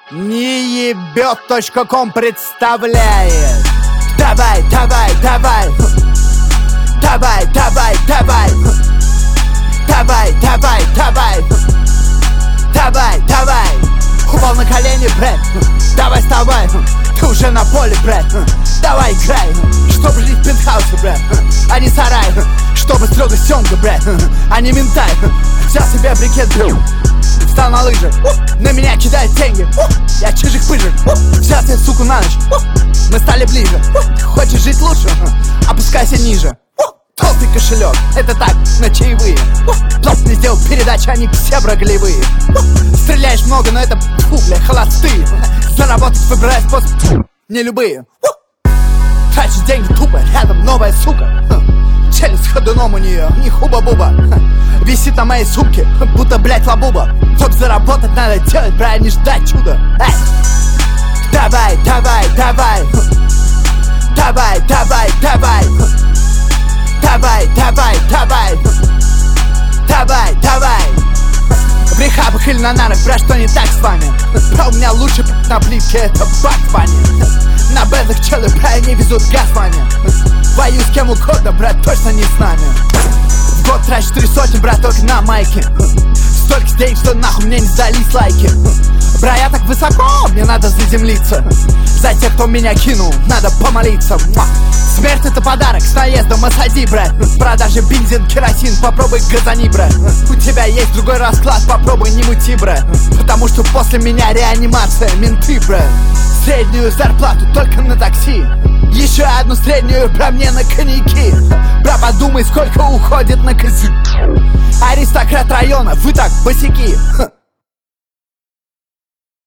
Неебет.ком представляет. Давай, давай, давай. Давай, давай, давай. Давай, давай, давай. Давай, давай. Упал на колени, брат. Давай вставай. Ты уже на поле, брат. Давай играй. Чтобы жить в пентхаусе, брат, а не сарай. Чтобы стрелка сёмка, брат, а не ментай. Взял себе брикет, брат. Встал на лыжи, на меня кидают деньги. Я чижик-пыжик, взял тебе суку на ночь. Мы стали ближе. Хочешь жить лучше? Опускайся ниже. Толстый кошелек, это так, на чаевые. Плотно сделал передачи, они все броголевые. Стреляешь много, но это, бля, холостые. Заработать выбирай способ, не любые. Тратишь деньги тупо, рядом новая сука. Челюсть ходуном у нее, не хуба-буба. Висит на моей сумке, будто, блядь, лабуба. Чтоб заработать, надо делать, брат, не ждать чуда. Эй! Давай, давай, давай. Давай, давай, давай. Давай, давай, давай. Давай, давай. В рехабах или на нарах, брат, что не так с вами? Бра, у меня лучше на плитке, это Бакс Банни. На бэзах челы, бра, не везут газ вами. Воюю с кем угодно, брат, точно не с нами. В год трачу 3 сотни, брат, только на майке. Столько денег, что нахуй мне не сдались лайки. Бра, я так высоко, мне надо заземлиться. За тех, кто меня кинул, надо помолиться. Смерть это подарок, с наездом осади, брат. В продаже бензин, керосин, попробуй газани, брат. У тебя есть другой расклад, попробуй не мути, брат. Потому что после меня реанимация, менты, брат. Среднюю зарплату только на такси. Еще одну среднюю, бра, мне на коньяки. Бра, подумай, сколько уходит на козы. Аристократ района, вы так босяки.